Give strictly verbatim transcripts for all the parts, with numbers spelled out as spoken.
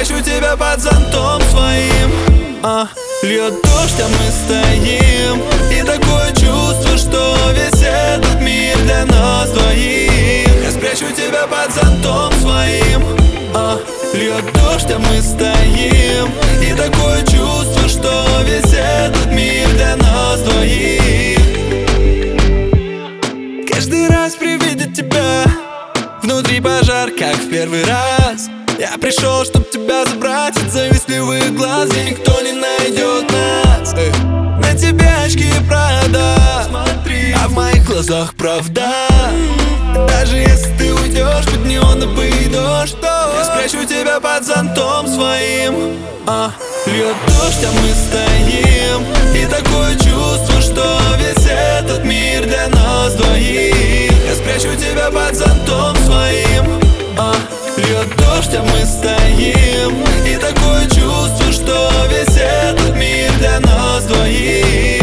спрячу тебя под зонтом своим. а, Льет дождь, а мы стоим. И такое чувство, что весь этот мир для нас двоих. Я спрячу тебя под зонтом своим. а, Льет дождь, а мы стоим. И такое чувство, что весь этот мир для нас двоих. Каждый раз при виде тебя внутри пожар, как в первый раз. Я пришел, чтоб тебя забрать от завистливых глаз, где никто не найдет нас. Эй. На тебе очки Прада, смотри, а в моих глазах правда. Даже если ты уйдешь под неоновый дождь, то я спрячу тебя под зонтом своим. а, Льет дождь, а мы стоим. И такое чувство, что весь этот мир для нас двоих. Я спрячу тебя под зонтом своим. а, Льет дождь, а мы стоим. И такое чувство, что весь этот мир для нас двоих.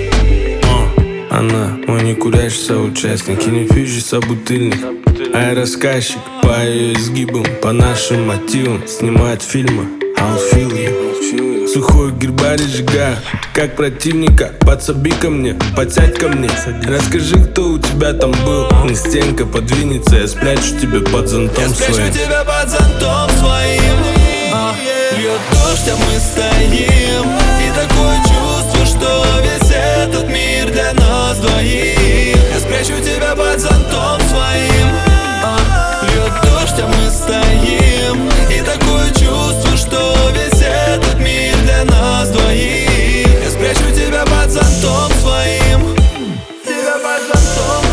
Она мой некурящий соучастник и не пьющий собутыльник, а я рассказчик по ее изгибам, по нашим мотивам. Снимает фильмы, I'll feel you. Сухой гербарий сжигаю, как противника. Подсоби ко мне, подсядь ко мне. Расскажи, кто у тебя там был. Не стенка подвинется, я спрячу тебя под зонтом Я спрячу своим. тебя под зонтом своим. а, Льет дождь, а мы стоим. И такое чувство, что весь этот мир для нас двоих. Я спрячу тебя под зонтом своим. а, Льет дождь, а мы стоим. И такое чувство, что весь этот мир для нас двоих. Я спрячу тебя под зонтом своим. Тебя под зонтом.